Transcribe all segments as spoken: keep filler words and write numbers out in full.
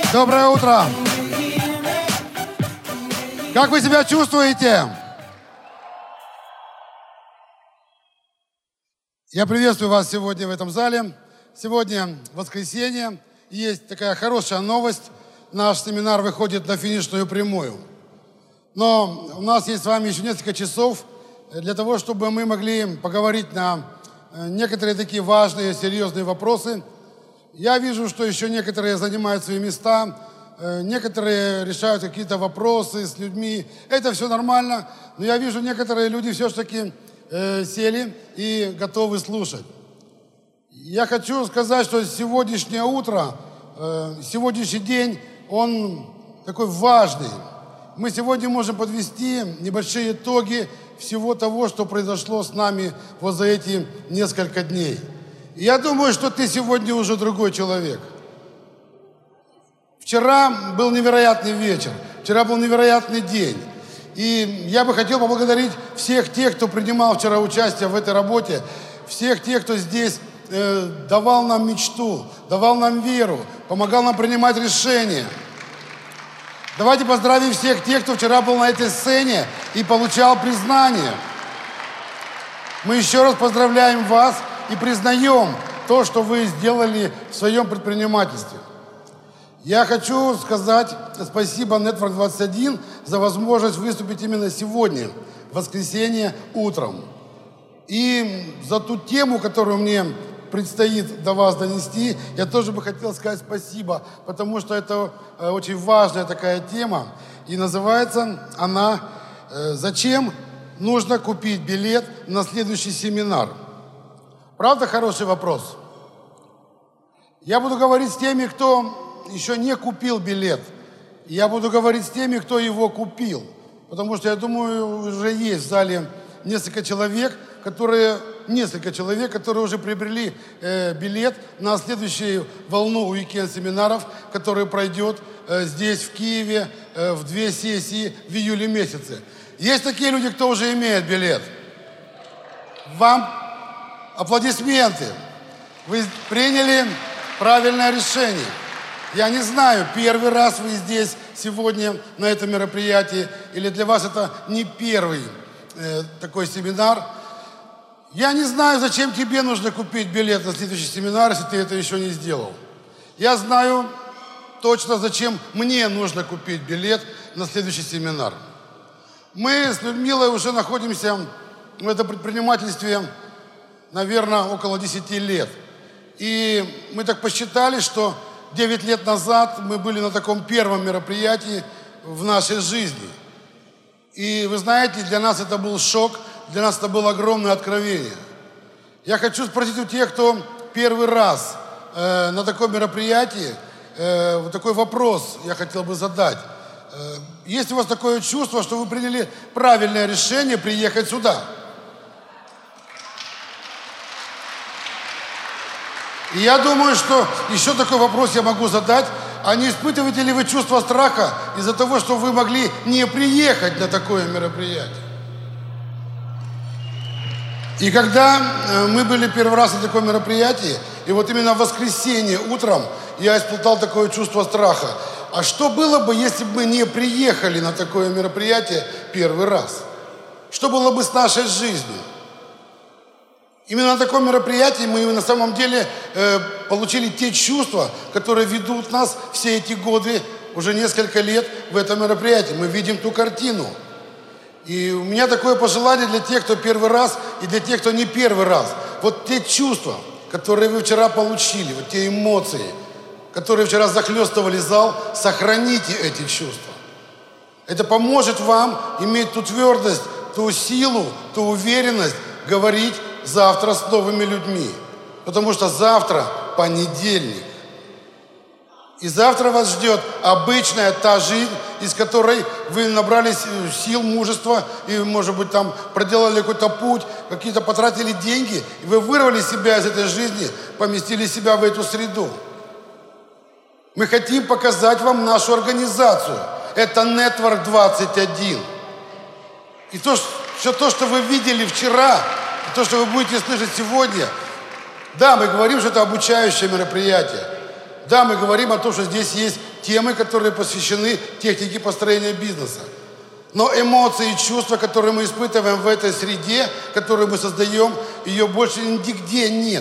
Доброе утро! Как вы себя чувствуете? Я приветствую вас сегодня в этом зале. Сегодня воскресенье. Есть такая хорошая новость. Наш семинар выходит на финишную прямую. Но у нас есть с вами еще несколько часов для того, чтобы мы могли поговорить на некоторые такие важные, серьезные вопросы. Я вижу, что еще некоторые занимают свои места, некоторые решают какие-то вопросы с людьми. Это все нормально, но я вижу, некоторые люди все-таки э, сели и готовы слушать. Я хочу сказать, что сегодняшнее утро, э, сегодняшний день, он такой важный. Мы сегодня можем подвести небольшие итоги всего того, что произошло с нами вот за эти несколько дней. И я думаю, что ты сегодня уже другой человек. Вчера был невероятный вечер, вчера был невероятный день. И я бы хотел поблагодарить всех тех, кто принимал вчера участие в этой работе, всех тех, кто здесь э, давал нам мечту, давал нам веру, помогал нам принимать решения. Давайте поздравим всех тех, кто вчера был на этой сцене и получал признание. Мы еще раз поздравляем вас и признаем то, что вы сделали в своем предпринимательстве. Я хочу сказать спасибо Network двадцать один за возможность выступить именно сегодня, в воскресенье, утром. И за ту тему, которую мне предстоит до вас донести, я тоже бы хотел сказать спасибо, потому что это очень важная такая тема. И называется она «Зачем нужно купить билет на следующий семинар?». Правда, хороший вопрос? Я буду говорить с теми, кто еще не купил билет. Я буду говорить с теми, кто его купил. Потому что, я думаю, уже есть в зале несколько человек, которые, несколько человек, которые уже приобрели э, билет на следующую волну уикенд-семинаров, которая пройдет э, здесь, в Киеве, э, в две сессии в июле месяце. Есть такие люди, кто уже имеет билет? Вам аплодисменты. Вы приняли правильное решение. Я не знаю, первый раз вы здесь сегодня на этом мероприятии, или для вас это не первый э, такой семинар. Я не знаю, зачем тебе нужно купить билет на следующий семинар, если ты это еще не сделал. Я знаю точно, зачем мне нужно купить билет на следующий семинар. Мы с Людмилой уже находимся в этом предпринимательстве, наверное, около десяти лет. И мы так посчитали, что девять лет назад мы были на таком первом мероприятии в нашей жизни. И вы знаете, для нас это был шок, для нас это было огромное откровение. Я хочу спросить у тех, кто первый раз э, на таком мероприятии, э, вот такой вопрос я хотел бы задать. Э, есть у вас такое чувство, что вы приняли правильное решение приехать сюда? И я думаю, что еще такой вопрос я могу задать. А не испытываете ли вы чувство страха из-за того, что вы могли не приехать на такое мероприятие? И когда мы были первый раз на таком мероприятии, и вот именно в воскресенье утром я испытал такое чувство страха. А что было бы, если бы мы не приехали на такое мероприятие первый раз? Что было бы с нашей жизнью? Именно на таком мероприятии мы на самом деле э, получили те чувства, которые ведут нас все эти годы, уже несколько лет в этом мероприятии. Мы видим ту картину. И у меня такое пожелание для тех, кто первый раз, и для тех, кто не первый раз. Вот те чувства, которые вы вчера получили, вот те эмоции, которые вчера захлестывали зал, сохраните эти чувства. Это поможет вам иметь ту твердость, ту силу, ту уверенность говорить завтра с новыми людьми. Потому что завтра понедельник. И завтра вас ждет обычная та жизнь, из которой вы набрались сил, мужества, и, может быть, там проделали какой-то путь, какие-то потратили деньги, и вы вырвали себя из этой жизни, поместили себя в эту среду. Мы хотим показать вам нашу организацию. Это Network двадцать один. И то, все то, что вы видели вчера, и то, что вы будете слышать сегодня, да, мы говорим, что это обучающее мероприятие. Да, мы говорим о том, что здесь есть темы, которые посвящены технике построения бизнеса. Но эмоции и чувства, которые мы испытываем в этой среде, которую мы создаем, ее больше нигде нет.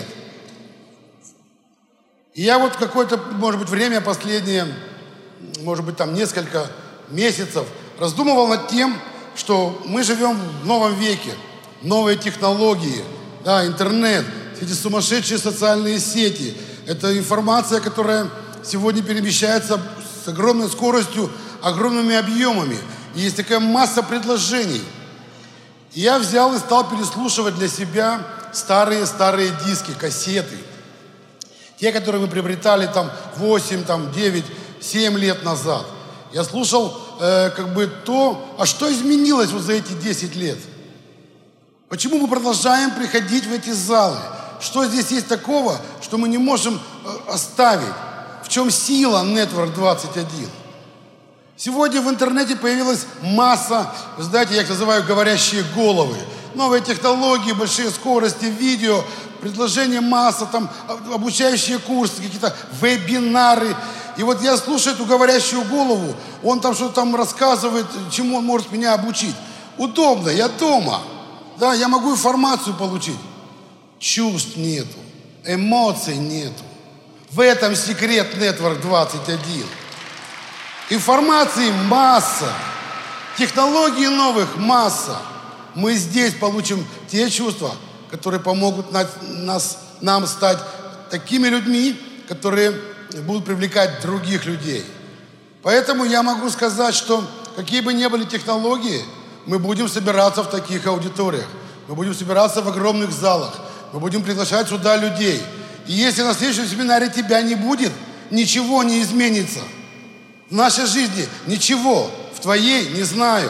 И я вот какое-то, может быть, время последнее, может быть, там несколько месяцев раздумывал над тем, что мы живем в новом веке, новые технологии, да, интернет, эти сумасшедшие социальные сети. Это информация, которая сегодня перемещается с огромной скоростью, огромными объемами. И есть такая масса предложений. И я взял и стал переслушивать для себя старые-старые диски, кассеты. Те, которые мы приобретали там восемь, там, девять, семь лет назад. Я слушал э, как бы то, а что изменилось вот за эти десять лет? Почему мы продолжаем приходить в эти залы? Что здесь есть такого, что мы не можем э, оставить? В чем сила Network двадцать один? Сегодня в интернете появилась масса, вы знаете, я их называю говорящие головы. Новые технологии, большие скорости, видео, предложения масса, там, обучающие курсы, какие-то вебинары. И вот я слушаю эту говорящую голову, он там что-то там рассказывает, чему он может меня обучить. Удобно, я дома, да, я могу информацию получить. Чувств нету, эмоций нету. В этом секрет Network двадцать один. Информации масса, технологий новых масса. Мы здесь получим те чувства, которые помогут нас, нас, нам стать такими людьми, которые будут привлекать других людей. Поэтому я могу сказать, что какие бы ни были технологии, мы будем собираться в таких аудиториях, мы будем собираться в огромных залах, мы будем приглашать сюда людей. И если на следующем семинаре тебя не будет, ничего не изменится. В нашей жизни ничего, в твоей не знаю.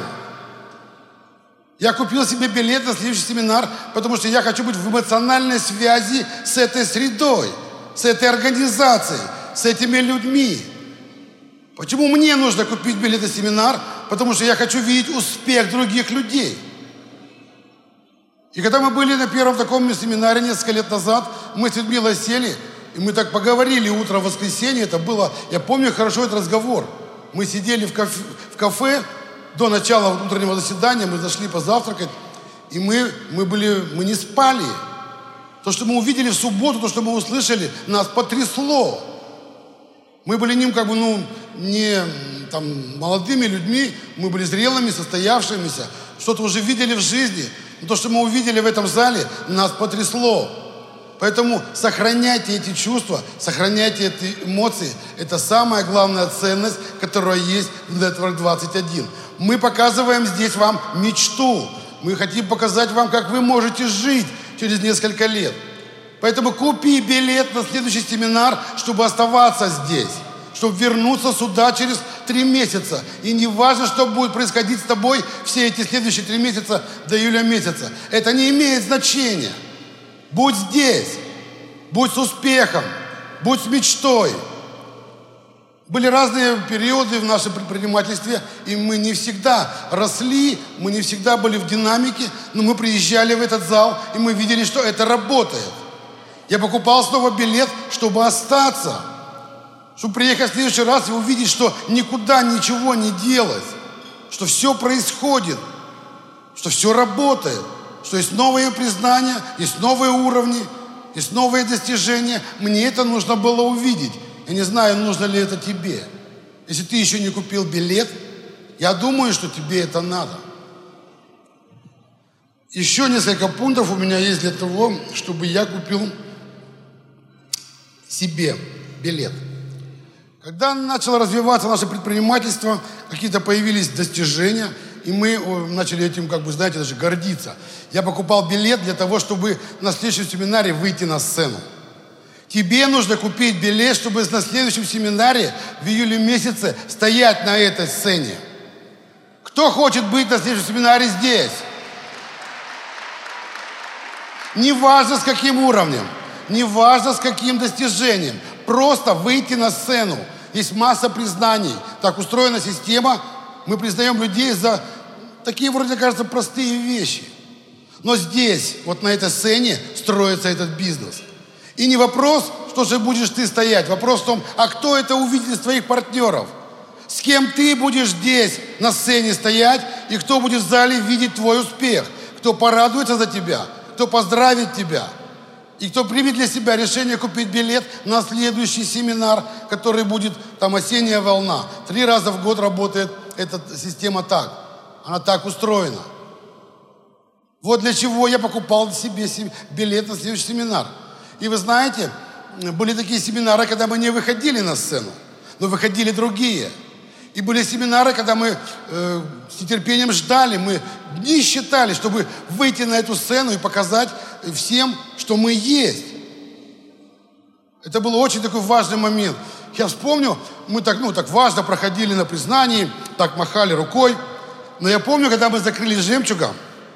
Я купил себе билет на следующий семинар, потому что я хочу быть в эмоциональной связи с этой средой, с этой организацией, с этими людьми. Почему мне нужно купить билет на семинар? Потому что я хочу видеть успех других людей. И когда мы были на первом таком семинаре несколько лет назад, мы с Людмилой сели, и мы так поговорили утром в воскресенье. Это было, я помню хорошо этот разговор. Мы сидели в кафе, в кафе до начала утреннего заседания, мы зашли позавтракать, и мы, мы, были, мы не спали. То, что мы увидели в субботу, то, что мы услышали, нас потрясло. Мы были ним как бы, ну, не там, молодыми людьми, мы были зрелыми, состоявшимися, что-то уже видели в жизни. Но то, что мы увидели в этом зале, нас потрясло. Поэтому сохраняйте эти чувства, сохраняйте эти эмоции. Это самая главная ценность, которая есть в Network двадцать один. Мы показываем здесь вам мечту. Мы хотим показать вам, как вы можете жить через несколько лет. Поэтому купи билет на следующий семинар, чтобы оставаться здесь, чтобы вернуться сюда через три месяца. И не важно, что будет происходить с тобой все эти следующие три месяца до июля месяца. Это не имеет значения. Будь здесь, будь с успехом, будь с мечтой. Были разные периоды в нашем предпринимательстве, и мы не всегда росли, мы не всегда были в динамике, но мы приезжали в этот зал, и мы видели, что это работает. Я покупал снова билет, чтобы остаться, чтобы приехать в следующий раз и увидеть, что никуда ничего не делать, что все происходит, что все работает, что есть новые признания, есть новые уровни, есть новые достижения. Мне это нужно было увидеть. Я не знаю, нужно ли это тебе. Если ты еще не купил билет, я думаю, что тебе это надо. Еще несколько пунктов у меня есть для того, чтобы я купил себе билет. Когда начало развиваться наше предпринимательство, какие-то появились достижения, и мы начали этим, как бы, знаете, даже гордиться. Я покупал билет для того, чтобы на следующем семинаре выйти на сцену. Тебе нужно купить билет, чтобы на следующем семинаре в июле месяце стоять на этой сцене. Кто хочет быть на следующем семинаре здесь? Неважно с каким уровнем, неважно с каким достижением, просто выйти на сцену. Есть масса признаний. Так устроена система. Мы признаем людей за такие, вроде кажется, простые вещи. Но здесь, вот на этой сцене, строится этот бизнес. И не вопрос, что же будешь ты стоять. Вопрос в том, а кто это увидит из твоих партнеров? С кем ты будешь здесь на сцене стоять, и кто будет в зале видеть твой успех? Кто порадуется за тебя, кто поздравит тебя, и кто примет для себя решение купить билет на следующий семинар, который будет там «Осенняя волна». Три раза в год работает эта система так. Она так устроена. Вот для чего я покупал себе билет на следующий семинар. И вы знаете, были такие семинары, когда мы не выходили на сцену, но выходили другие. И были семинары, когда мы э, с нетерпением ждали, мы дни считали, чтобы выйти на эту сцену и показать всем, что мы есть. Это был очень такой важный момент. Я вспомню, мы так, ну, так важно проходили на признании, так махали рукой. Но я помню, когда мы закрыли «Жемчуга»,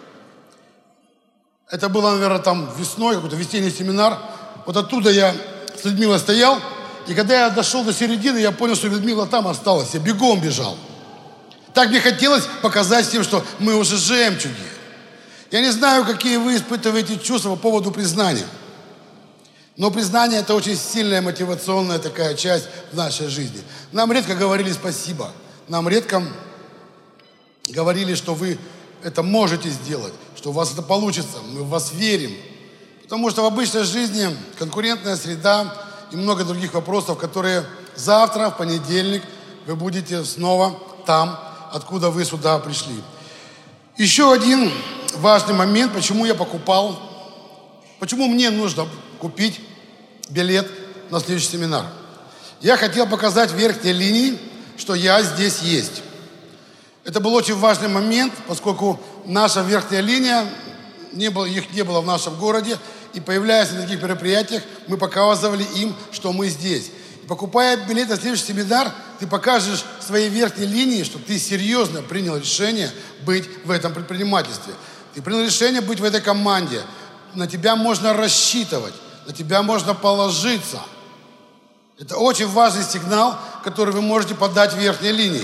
это было, наверное, там весной, какой-то весенний семинар. Вот оттуда я с Людмилой стоял. И когда я дошел до середины, я понял, что Людмила там осталась. Я бегом бежал. Так мне хотелось показать всем, что мы уже жемчуги. Я не знаю, какие вы испытываете чувства по поводу признания. Но признание – это очень сильная мотивационная такая часть в нашей жизни. Нам редко говорили спасибо. Нам редко говорили, что вы это можете сделать, что у вас это получится. Мы в вас верим. Потому что в обычной жизни конкурентная среда и много других вопросов, которые завтра, в понедельник, вы будете снова там, откуда вы сюда пришли. Еще один важный момент, почему я покупал, почему мне нужно купить билет на следующий семинар. Я хотел показать в верхней линии, что я здесь есть. Это был очень важный момент, поскольку наша верхняя линия, не было, их не было в нашем городе, и появляясь на таких мероприятиях, мы показывали им, что мы здесь. И покупая билет на следующий семинар, ты покажешь своей верхней линии, что ты серьезно принял решение быть в этом предпринимательстве. Ты принял решение быть в этой команде. На тебя можно рассчитывать, на тебя можно положиться. Это очень важный сигнал, который вы можете подать в верхней линии.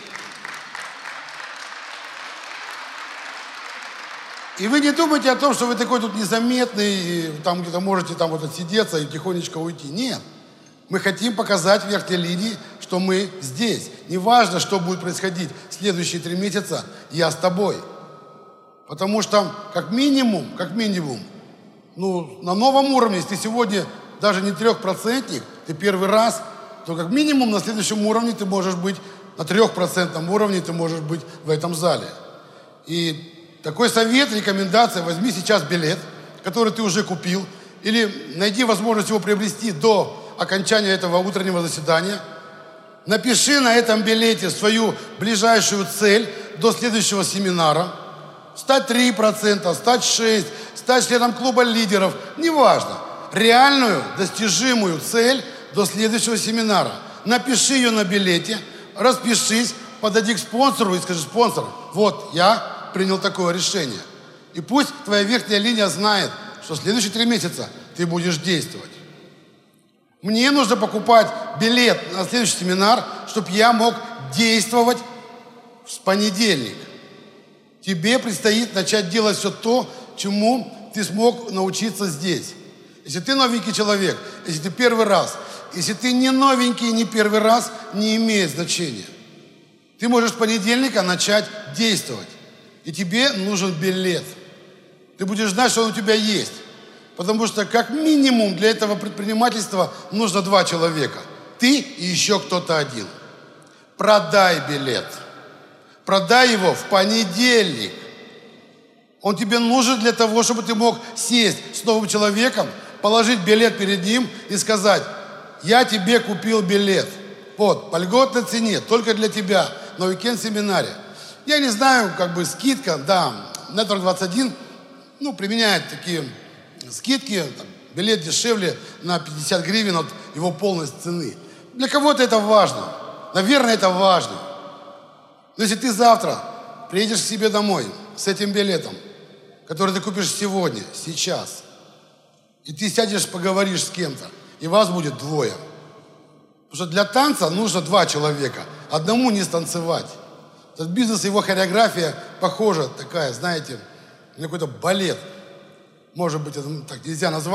И вы не думайте о том, что вы такой тут незаметный, и там где-то можете там вот отсидеться и тихонечко уйти. Нет. Мы хотим показать в верхней линии, что мы здесь. Неважно, что будет происходить следующие три месяца, я с тобой. Потому что как минимум, как минимум, ну, на новом уровне, если ты сегодня даже не трехпроцентник, ты первый раз, то как минимум на следующем уровне ты можешь быть, на трехпроцентном уровне ты можешь быть в этом зале. И такой совет, рекомендация: возьми сейчас билет, который ты уже купил, или найди возможность его приобрести до окончания этого утреннего заседания. Напиши на этом билете свою ближайшую цель до следующего семинара. Стать три процента, стать шесть процентов, стать членом клуба лидеров. Неважно. Реальную, достижимую цель до следующего семинара. Напиши ее на билете, распишись, подойди к спонсору и скажи: спонсор, вот я принял такое решение. И пусть твоя верхняя линия знает, что следующие три месяца ты будешь действовать. Мне нужно покупать билет на следующий семинар, чтобы я мог действовать в понедельник. Тебе предстоит начать делать все то, чему ты смог научиться здесь. Если ты новенький человек, если ты первый раз, если ты не новенький, не первый раз, не имеет значения. Ты можешь с понедельника начать действовать. И тебе нужен билет. Ты будешь знать, что он у тебя есть. Потому что как минимум для этого предпринимательства нужно два человека. Ты и еще кто-то один. Продай билет. Продай его в понедельник. Он тебе нужен для того, чтобы ты мог сесть с новым человеком, положить билет перед ним и сказать: я тебе купил билет. Вот, по льготной цене, только для тебя, на уикенд-семинаре. Я не знаю, как бы скидка, да, Network двадцать один, ну, применяет такие скидки, там, билет дешевле на пятьдесят гривен от его полной цены. Для кого-то это важно, наверное, это важно. Но если ты завтра приедешь к себе домой с этим билетом, который ты купишь сегодня, сейчас, и ты сядешь, поговоришь с кем-то, и вас будет двое. Потому что для танца нужно два человека, одному не станцевать. Этот бизнес, его хореография похожа такая, знаете, на какой-то балет. Может быть, это так нельзя назвать,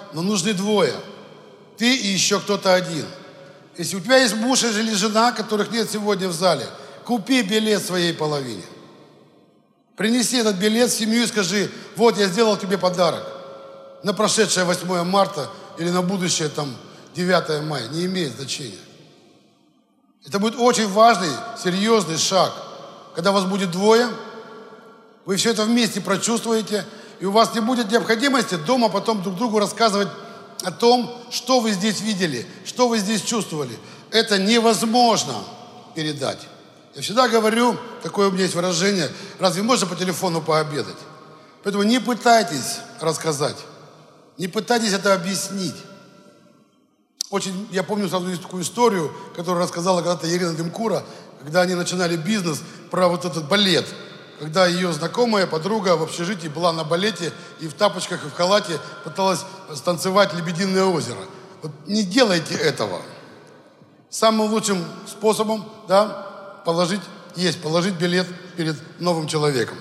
но нужны двое. Ты и еще кто-то один. Если у тебя есть муж или жена, которых нет сегодня в зале, купи билет своей половине. Принеси этот билет в семью и скажи: вот я сделал тебе подарок на прошедшее восьмое марта или на будущее там девятое мая. Не имеет значения. Это будет очень важный, серьезный шаг. Когда вас будет двое, вы все это вместе прочувствуете, и у вас не будет необходимости дома потом друг другу рассказывать о том, что вы здесь видели, что вы здесь чувствовали. Это невозможно передать. Я всегда говорю, такое у меня есть выражение: разве можно по телефону пообедать? Поэтому не пытайтесь рассказать, не пытайтесь это объяснить. Очень, я помню сразу такую историю, которую рассказала когда-то Ирина Демкура, когда они начинали бизнес, про вот этот балет. Когда ее знакомая подруга в общежитии была на балете и в тапочках, и в халате пыталась станцевать «Лебединое озеро». Вот не делайте этого. Самым лучшим способом, да, положить, есть положить билет перед новым человеком.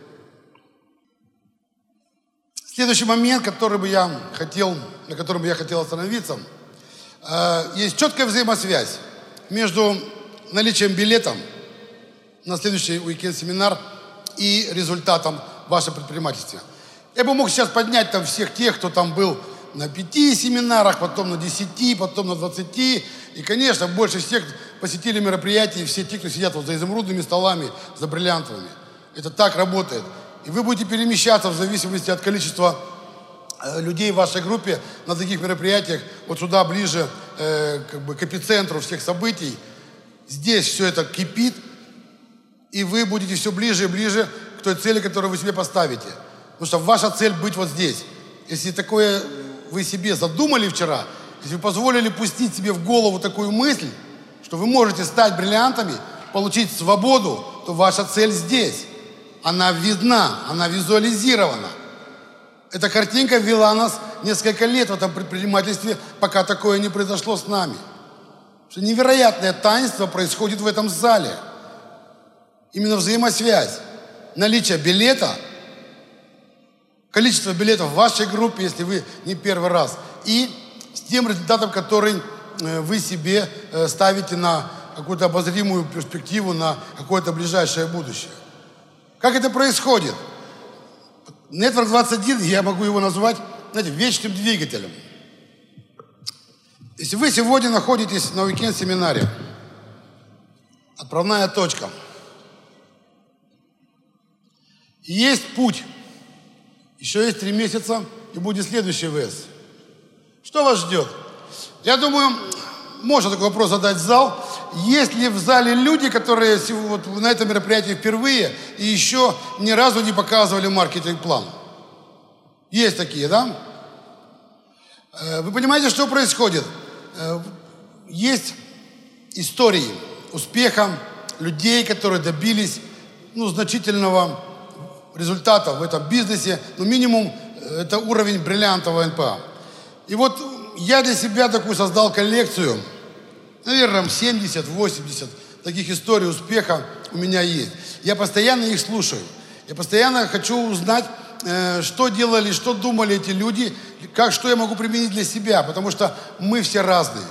Следующий момент, который бы я хотел, на котором бы я хотел остановиться, э, есть четкая взаимосвязь между наличием билета на следующий уикенд-семинар и результатом вашего предпринимательства. Я бы мог сейчас поднять там всех тех, кто там был на пяти семинарах, потом на десяти, потом на двадцати. И, конечно, больше всех посетили мероприятия все те, кто сидят вот за изумрудными столами, за бриллиантовыми. Это так работает. И вы будете перемещаться в зависимости от количества э, людей в вашей группе на таких мероприятиях, вот сюда ближе э, как бы к эпицентру всех событий. Здесь все это кипит, и вы будете все ближе и ближе к той цели, которую вы себе поставите. Потому что ваша цель быть вот здесь. Если такое вы себе задумали вчера, если вы позволили пустить себе в голову такую мысль, что вы можете стать бриллиантами, получить свободу, то ваша цель здесь. Она видна, она визуализирована. Эта картинка вела нас несколько лет в этом предпринимательстве, пока такое не произошло с нами. Что невероятное таинство происходит в этом зале. Именно взаимосвязь. Наличие билета, количество билетов в вашей группе, если вы не первый раз, и с тем результатом, который вы себе ставите на какую-то обозримую перспективу, на какое-то ближайшее будущее. Как это происходит? Network двадцать один, я могу его назвать, знаете, вечным двигателем. Если вы сегодня находитесь на уикенд-семинаре, отправная точка, и есть путь, еще есть три месяца, и будет следующий ВС. Что вас ждет? Я думаю, можно такой вопрос задать в зал. Есть ли в зале люди, которые вот на этом мероприятии впервые и еще ни разу не показывали маркетинг-план? Есть такие, да? Вы понимаете, что происходит? Есть истории успеха людей, которые добились ну, значительного результата в этом бизнесе. Ну, минимум, это уровень бриллиантового эн пэ а. И вот я для себя такую создал коллекцию. Наверное, семьдесят-восемьдесят таких историй успеха у меня есть. Я постоянно их слушаю. Я постоянно хочу узнать, э, что делали, что думали эти люди, как, что я могу применить для себя, потому что мы все разные.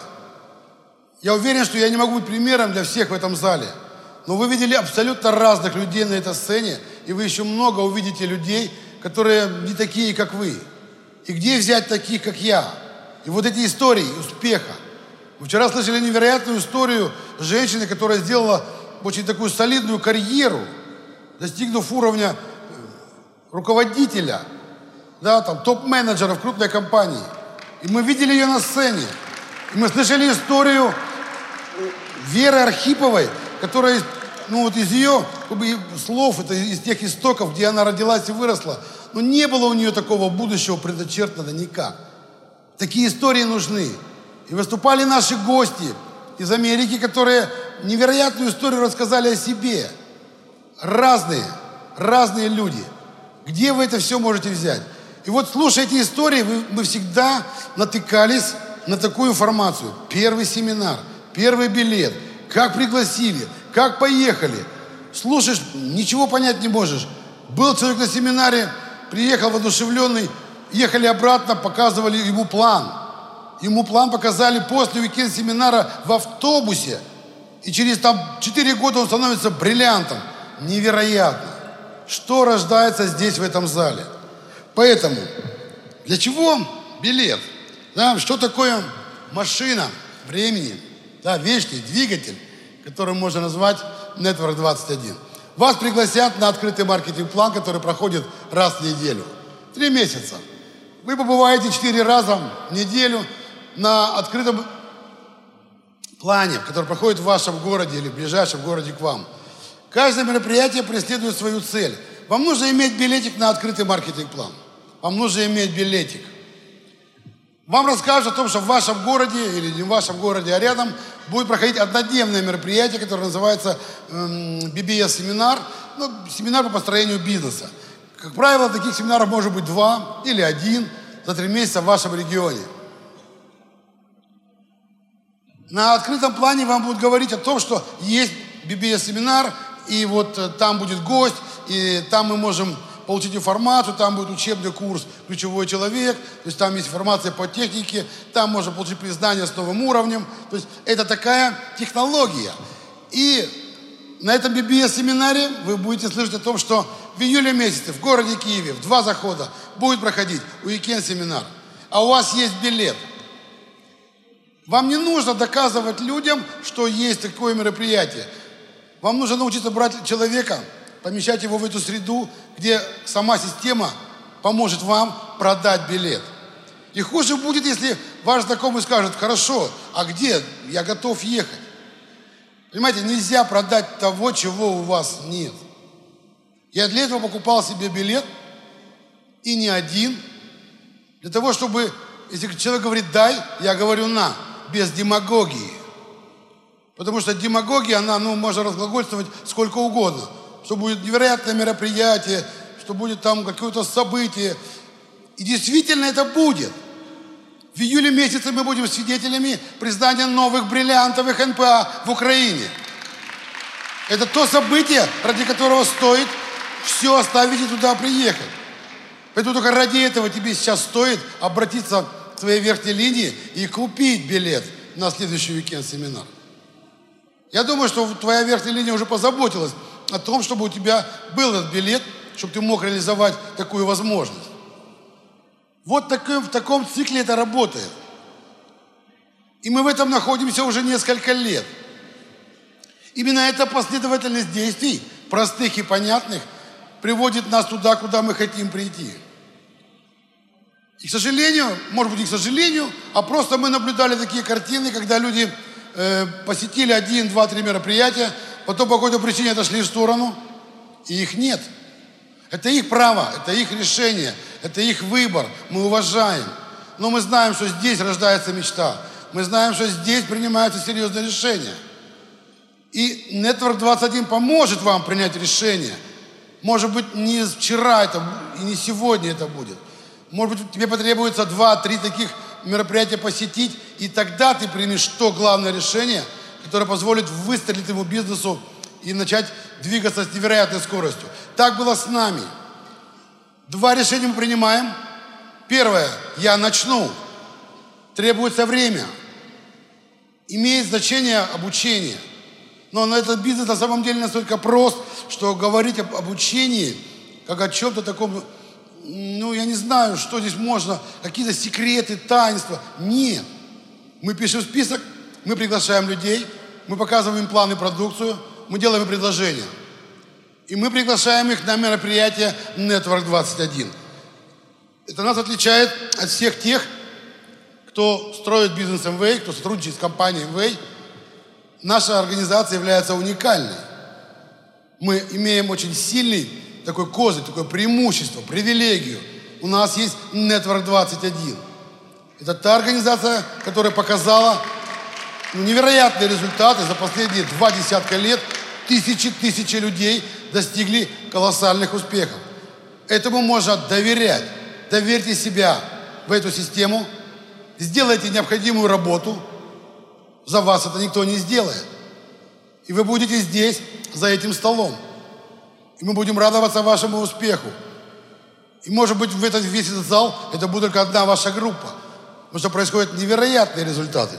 Я уверен, что я не могу быть примером для всех в этом зале. Но вы видели абсолютно разных людей на этой сцене, и вы еще много увидите людей, которые не такие, как вы. И где взять таких, как я? И вот эти истории успеха. Мы вчера слышали невероятную историю женщины, которая сделала очень такую солидную карьеру, достигнув уровня руководителя, да, там, топ-менеджера в крупной компании. И мы видели ее на сцене. И мы слышали историю Веры Архиповой, которая, ну вот из ее как бы, слов, это из тех истоков, где она родилась и выросла, но не было у нее такого будущего предначертано никак. Такие истории нужны. И выступали наши гости из Америки, которые невероятную историю рассказали о себе. Разные, разные люди. Где вы это все можете взять? И вот, слушая эти истории, вы, мы всегда натыкались на такую информацию. Первый семинар, первый билет, как пригласили, как поехали. Слушаешь, ничего понять не можешь. Был человек на семинаре, приехал воодушевленный, ехали обратно, показывали ему план. Ему план показали после уикенд-семинара в автобусе. И через там четыре года он становится бриллиантом. Невероятно. Что рождается здесь, в этом зале. Поэтому, для чего билет? Да, что такое машина времени? Да, вечный двигатель, который можно назвать Network двадцать один. Вас пригласят на открытый маркетинг-план, который проходит раз в неделю. Три месяца. Вы побываете четыре раза в неделю на открытом плане, который проходит в вашем городе или в ближайшем городе к вам. Каждое мероприятие преследует свою цель. Вам нужно иметь билетик на открытый маркетинг-план. Вам нужно иметь билетик. Вам расскажут о том, что в вашем городе, или не в вашем городе, а рядом, будет проходить однодневное мероприятие, которое называется эм, би би эс-семинар, ну, семинар по построению бизнеса. Как правило, таких семинаров может быть два или один за три месяца в вашем регионе. На открытом плане вам будут говорить о том, что есть би би эс-семинар, и вот э, там будет гость, и там мы можем получить информацию, там будет учебный курс «Ключевой человек», то есть там есть информация по технике, там можно получить признание с новым уровнем. То есть это такая технология. И на этом би би эс-семинаре вы будете слышать о том, что в июле месяце в городе Киеве в два захода будет проходить уикенд-семинар, а у вас есть билет. Вам не нужно доказывать людям, что есть такое мероприятие. Вам нужно научиться брать человека, помещать его в эту среду, где сама система поможет вам продать билет. И хуже будет, если ваш знакомый скажет: хорошо, а где? Я готов ехать. Понимаете, нельзя продать того, чего у вас нет. Я для этого покупал себе билет, и не один, для того, чтобы, если человек говорит «дай», я говорю «на», без демагогии. Потому что демагогия, она, ну, можно разглагольствовать сколько угодно. Что будет невероятное мероприятие, что будет там какое-то событие. И действительно это будет. В июле месяце мы будем свидетелями признания новых бриллиантовых эн пэ а в Украине. Это то событие, ради которого стоит все оставить и туда приехать. Поэтому только ради этого тебе сейчас стоит обратиться к своей верхней линии и купить билет на следующий уикенд-семинар. Я думаю, что твоя верхняя линия уже позаботилась о том, чтобы у тебя был этот билет, чтобы ты мог реализовать такую возможность. Вот такой, в таком цикле это работает. И мы в этом находимся уже несколько лет. Именно эта последовательность действий, простых и понятных, приводит нас туда, куда мы хотим прийти. И, к сожалению, может быть, не к сожалению, а просто мы наблюдали такие картины, когда люди э, посетили один, два, три мероприятия, потом по какой-то причине отошли в сторону, и их нет. Это их право, это их решение, это их выбор, мы уважаем. Но мы знаем, что здесь рождается мечта, мы знаем, что здесь принимаются серьезные решения. И Network двадцать один поможет вам принять решение. Может быть, не вчера это и не сегодня это будет. Может быть, тебе потребуется два-три таких мероприятия посетить, и тогда ты примешь то главное решение, которое позволит выстрелить твоему бизнесу и начать двигаться с невероятной скоростью. Так было с нами. Два решения мы принимаем. Первое, я начну. Требуется время. Имеет значение обучение. Но этот бизнес на самом деле настолько прост, что говорить об обучении, как о чем-то таком, ну, я не знаю, что здесь можно, какие-то секреты, таинства. Нет. Мы пишем список, мы приглашаем людей, мы показываем им планы и продукцию, мы делаем предложения. И мы приглашаем их на мероприятие Network двадцать один. Это нас отличает от всех тех, кто строит бизнес эм вэй, кто сотрудничает с компанией эм вэй. Наша организация является уникальной. Мы имеем очень сильный такой козырь, такое преимущество, привилегию. У нас есть Network двадцать один. Это та организация, которая показала невероятные результаты за последние два десятка лет. Тысячи-тысячи людей достигли колоссальных успехов. Этому можно доверять. Доверьте себя в эту систему, сделайте необходимую работу. За вас это никто не сделает. И вы будете здесь, за этим столом. И мы будем радоваться вашему успеху. И, может быть, в этот, весь этот зал это будет только одна ваша группа. Потому что происходят невероятные результаты.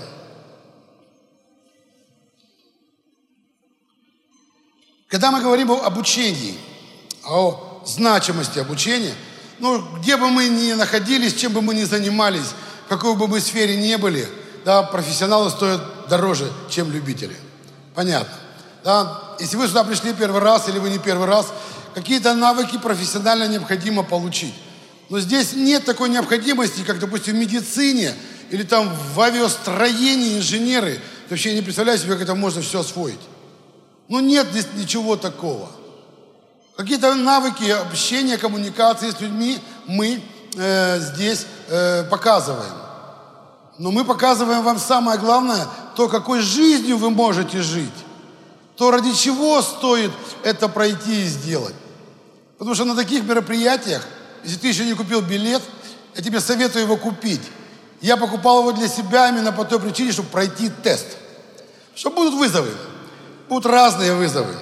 Когда мы говорим об обучении, о значимости обучения, ну, где бы мы ни находились, чем бы мы ни занимались, в какой бы мы сфере ни были, да, профессионалы стоят дороже, чем любители. Понятно. Да? Если вы сюда пришли первый раз или вы не первый раз, какие-то навыки профессионально необходимо получить. Но здесь нет такой необходимости, как, допустим, в медицине или там в авиастроении инженеры. Вообще я не представляю себе, как это можно все освоить. Ну нет здесь ничего такого. Какие-то навыки общения, коммуникации с людьми мы э, здесь э, показываем. Но мы показываем вам самое главное, то, какой жизнью вы можете жить. То, ради чего стоит это пройти и сделать. Потому что на таких мероприятиях, если ты еще не купил билет, я тебе советую его купить. Я покупал его для себя именно по той причине, чтобы пройти тест. Что будут вызовы. Будут разные вызовы.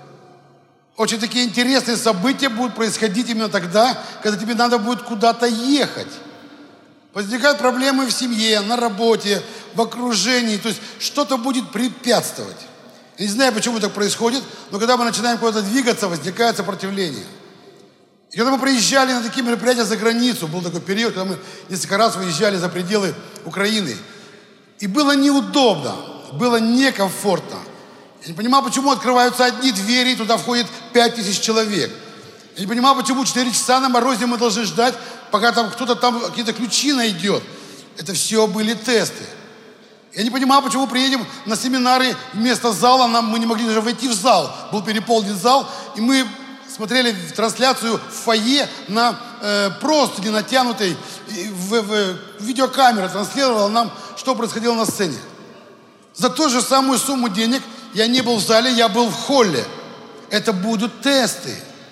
Очень такие интересные события будут происходить именно тогда, когда тебе надо будет куда-то ехать. Возникают проблемы в семье, на работе, в окружении. То есть что-то будет препятствовать. Я не знаю, почему так происходит, но когда мы начинаем куда-то двигаться, возникает сопротивление. И когда мы приезжали на такие мероприятия за границу, был такой период, когда мы несколько раз выезжали за пределы Украины, и было неудобно, было некомфортно. Я не понимал, почему открываются одни двери, и туда входит пять тысяч человек. Я не понимал, почему четыре часа на морозе мы должны ждать, пока там кто-то там какие-то ключи найдет. Это все были тесты. Я не понимал, почему приедем на семинары вместо зала, нам, мы не могли даже войти в зал. Был переполнен зал, и мы смотрели трансляцию в фойе на э, простыни натянутой, в, в, видеокамера транслировала нам, что происходило на сцене. За ту же самую сумму денег я не был в зале, я был в холле. Это будут тесты.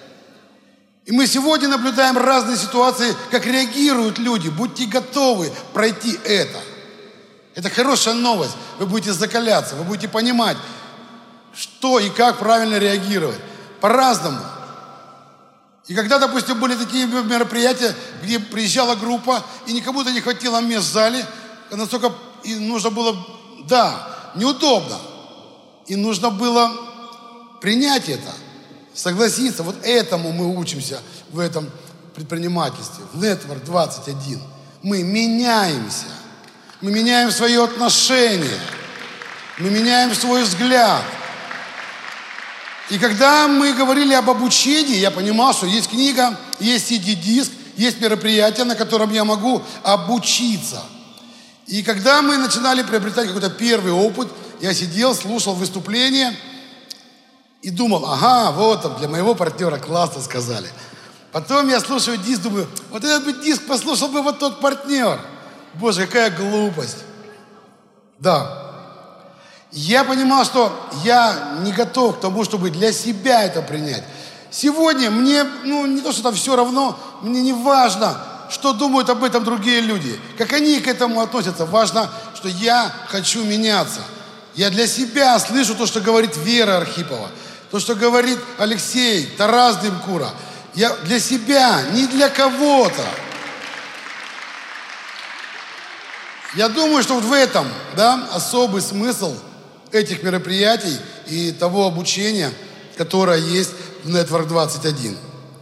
И мы сегодня наблюдаем разные ситуации, как реагируют люди. Будьте готовы пройти это. Это хорошая новость. Вы будете закаляться, вы будете понимать, что и как правильно реагировать. По-разному. И когда, допустим, были такие мероприятия, где приезжала группа, и никому-то не хватило мест в зале, настолько и нужно было, да, неудобно. И нужно было принять это, согласиться. Вот этому мы учимся в этом предпринимательстве, в Network двадцать один. Мы меняемся. Мы меняем свое отношение. Мы меняем свой взгляд. И когда мы говорили об обучении, я понимал, что есть книга, есть си ди-диск, есть мероприятие, на котором я могу обучиться. И когда мы начинали приобретать какой-то первый опыт, я сидел, слушал выступления и думал, ага, вот там для моего партнера классно сказали. Потом я слушаю диск, думаю, вот этот бы диск послушал бы вот тот партнер. Боже, какая глупость. Да. Я понимал, что я не готов к тому, чтобы для себя это принять. Сегодня мне, ну, не то, что там все равно, мне не важно, что думают об этом другие люди, как они к этому относятся. Важно, что я хочу меняться. Я для себя слышу то, что говорит Вера Архипова, то, что говорит Алексей, Тарас Дымкура. Я для себя, не для кого-то. Я думаю, что вот в этом, да, особый смысл этих мероприятий и того обучения, которое есть в Network двадцать один.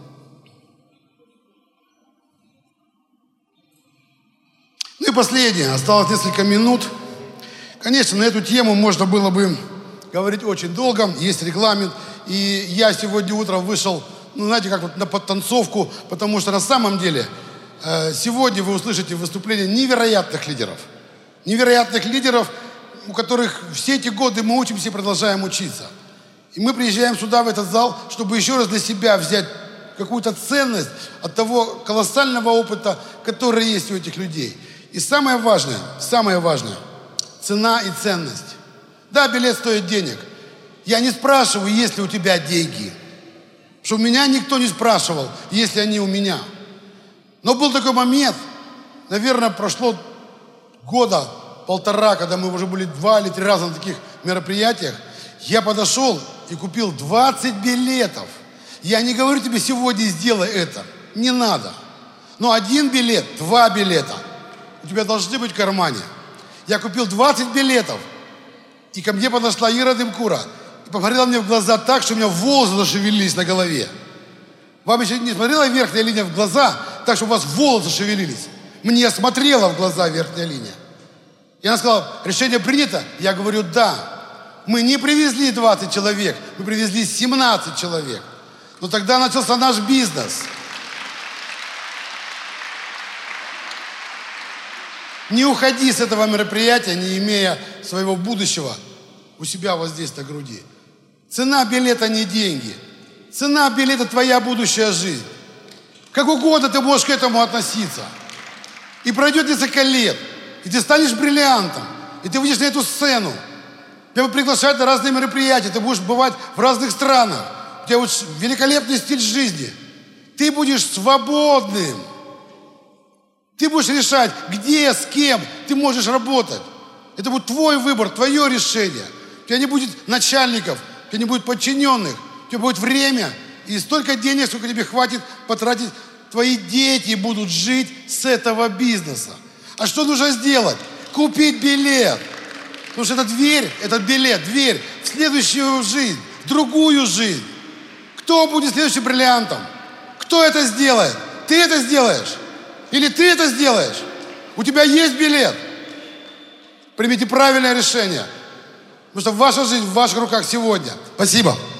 Ну и последнее, осталось несколько минут. Конечно, на эту тему можно было бы говорить очень долго, есть регламент. И я сегодня утром вышел, ну знаете, как вот на подтанцовку, потому что на самом деле сегодня вы услышите выступление невероятных лидеров. Невероятных лидеров, у которых все эти годы мы учимся и продолжаем учиться. И мы приезжаем сюда, в этот зал, чтобы еще раз для себя взять какую-то ценность от того колоссального опыта, который есть у этих людей. И самое важное, самое важное, цена и ценность. Да, билет стоит денег. Я не спрашиваю, есть ли у тебя деньги. Потому что у меня никто не спрашивал, есть ли они у меня. Но был такой момент, наверное, прошло года полтора, когда мы уже были два или три раза на таких мероприятиях, я подошел и купил двадцать билетов. Я не говорю тебе, сегодня сделай это. Не надо. Но один билет, два билета у тебя должны быть в кармане. Я купил двадцать билетов, и ко мне подошла Ира Дымкура и посмотрела мне в глаза так, что у меня волосы зашевелились на голове. Вам еще не смотрела верхняя линия в глаза, так, что у вас волосы шевелились? Мне смотрела в глаза верхняя линия. И она сказала: решение принято? Я говорю: да. Мы не привезли двадцать человек, мы привезли семнадцать человек. Но тогда начался наш бизнес. Не уходи с этого мероприятия, не имея своего будущего у себя вот здесь на груди. Цена билета не деньги. Цена билета — твоя будущая жизнь. Как угодно ты можешь к этому относиться. И пройдет несколько лет, и ты станешь бриллиантом, и ты выйдешь на эту сцену. Тебя будут приглашать на разные мероприятия, ты будешь бывать в разных странах. У тебя будет великолепный стиль жизни. Ты будешь свободным. Ты будешь решать, где, с кем ты можешь работать. Это будет твой выбор, твое решение. У тебя не будет начальников, у тебя не будет подчиненных. У тебя будет время и столько денег, сколько тебе хватит потратить. Твои дети будут жить с этого бизнеса. А что нужно сделать? Купить билет. Потому что это дверь, этот билет, дверь в следующую жизнь, в другую жизнь. Кто будет следующим бриллиантом? Кто это сделает? Ты это сделаешь? Или ты это сделаешь? У тебя есть билет. Примите правильное решение. Потому что ваша жизнь в ваших руках сегодня. Спасибо.